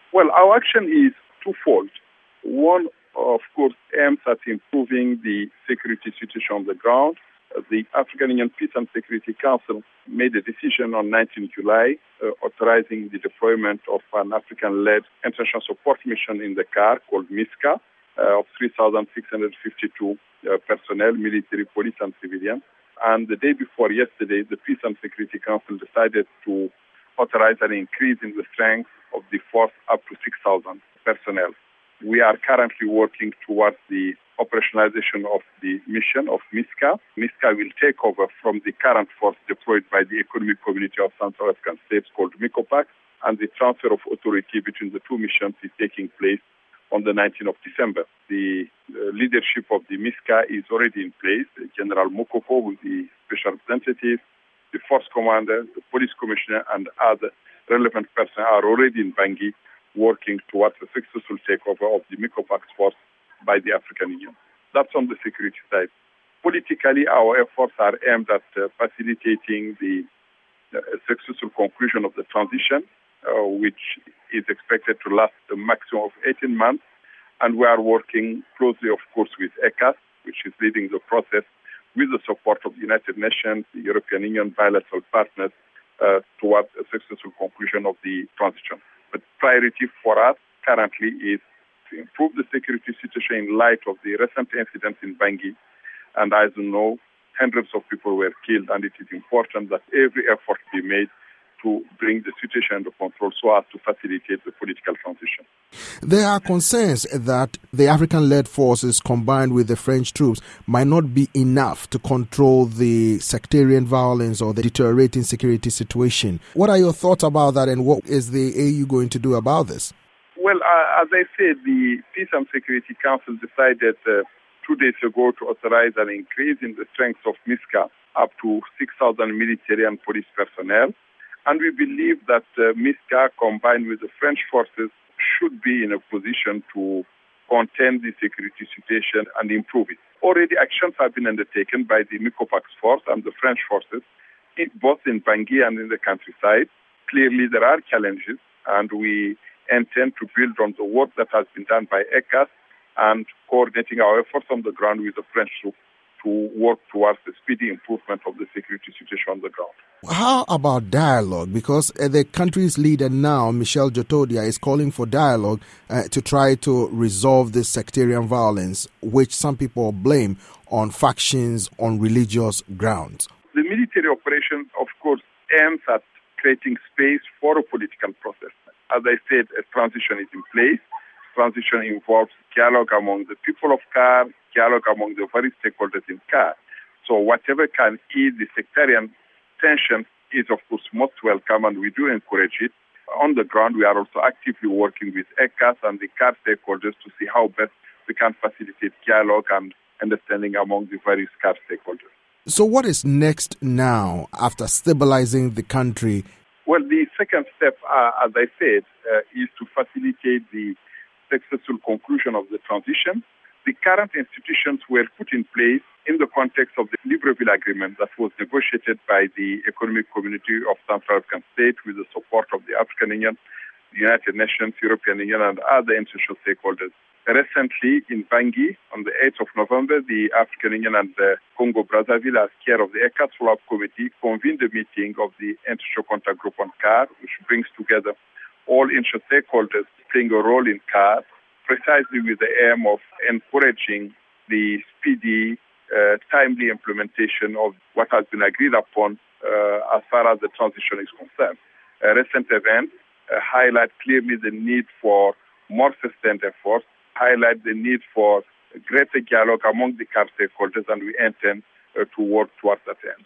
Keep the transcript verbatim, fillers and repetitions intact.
Well, our action is twofold. One, of course, aims at improving the security situation on the ground. The African Union Peace and Security Council made a decision on nineteenth of July uh, authorizing the deployment of an African-led international support mission in the C A R called MISCA uh, of three thousand six hundred fifty-two uh, personnel, military, police and civilian. And the day before yesterday, the Peace and Security Council decided to authorize an increase in the strength of the force up to six thousand personnel. We are currently working towards the operationalization of the mission of MISCA. MISCA will take over from the current force deployed by the Economic Community of Central African States called MICOPAC, and the transfer of authority between the two missions is taking place on the nineteenth of December. The uh, leadership of the MISCA is already in place. General Mokoko, who is the special representative, the force commander, the police commissioner, and other relevant personnel are already in Bangui working towards the successful takeover of the MICOPAC force by the African Union. That's on the security side. Politically, our efforts are aimed at uh, facilitating the uh, successful conclusion of the transition, uh, which is expected to last a maximum of eighteen months. And we are working closely, of course, with ECAS, which is leading the process with the support of the United Nations, the European Union, bilateral partners, uh, towards a successful conclusion of the transition. But priority for us currently is to improve the security situation in light of the recent incidents in Bangui. And as you know, hundreds of people were killed, and it is important that every effort be made to bring the situation under control so as to facilitate the political transition. There are concerns that the African-led forces combined with the French troops might not be enough to control the sectarian violence or the deteriorating security situation. What are your thoughts about that, and what is the A U going to do about this? Well, uh, as I said, the Peace and Security Council decided uh, two days ago to authorize an increase in the strength of MISCA up to six thousand military and police personnel. And we believe that uh, MISCA combined with the French forces should be in a position to contain the security situation and improve it. Already actions have been undertaken by the MICOPAC force and the French forces, in, both in Bangui and in the countryside. Clearly there are challenges, and we intend to build on the work that has been done by ECAS and coordinating our efforts on the ground with the French troops to work towards the speedy improvement of the security situation on the ground. How about dialogue? Because uh, the country's leader now, Michel Djotodia, is calling for dialogue uh, to try to resolve this sectarian violence, which some people blame on factions on religious grounds. The military operation, of course, aims at creating space for a political process. As I said, a transition is in place. Transition involves dialogue among the people of C A R, dialogue among the various stakeholders in C A R. So whatever can ease the sectarian tension is, of course, most welcome, and we do encourage it. On the ground, we are also actively working with ECAS and the C A R stakeholders to see how best we can facilitate dialogue and understanding among the various C A R stakeholders. So what is next now after stabilizing the country? Well, the second step, uh, as I said, uh, is to facilitate the successful conclusion of the transition. The current institutions were put in place in the context of the Libreville Agreement that was negotiated by the Economic Community of Central African States with the support of the African Union, the United Nations, European Union, and other international stakeholders. Recently, in Bangui, on the eighth of November, the African Union and the Congo-Brazzaville, as chair of the ECAS Follow-up Committee, convened a meeting of the International Contact Group on C A R, which brings together all international stakeholders playing a role in C A R, precisely with the aim of encouraging the speedy, uh, timely implementation of what has been agreed upon uh, as far as the transition is concerned. A recent event uh, highlight clearly the need for more sustained efforts, highlight the need for greater dialogue among the C A R stakeholders, and we intend uh, to work towards that end.